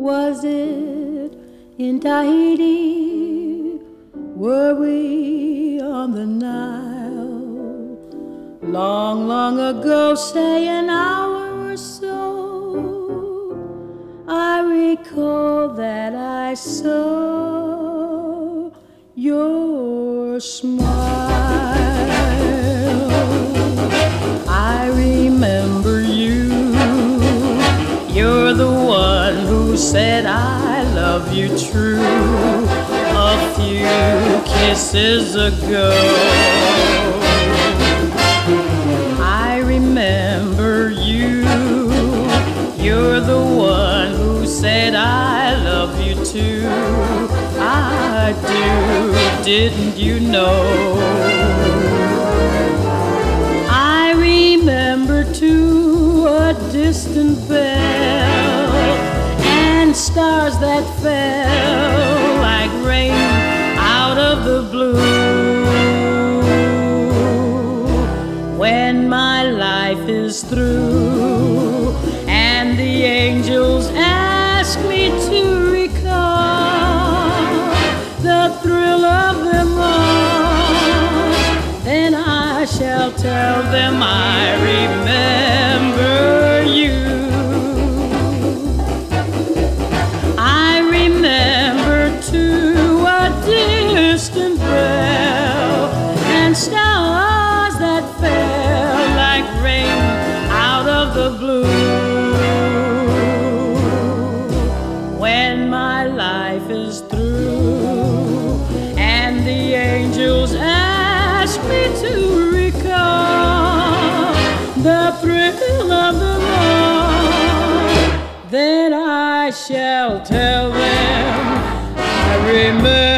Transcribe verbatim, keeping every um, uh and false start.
Was it in Tahiti? Were we on the Nile? Long, long ago, say an hour or so, I recall that I saw your smile. I remember you. You're the one who said I love you true a few kisses ago. I remember you. You're the one who said I love you too. I do, didn't you know? I remember too a distant bell and stars that fell like rain out of the blue. When my life is through and the angels ask me to recall the thrill of them all, then I shall tell them I remember you. I remember too a distant bell and stars that fell like rain out of the blue. When my life is through and the angels ask me to recall the thrill of them all, then I shall tell them I remember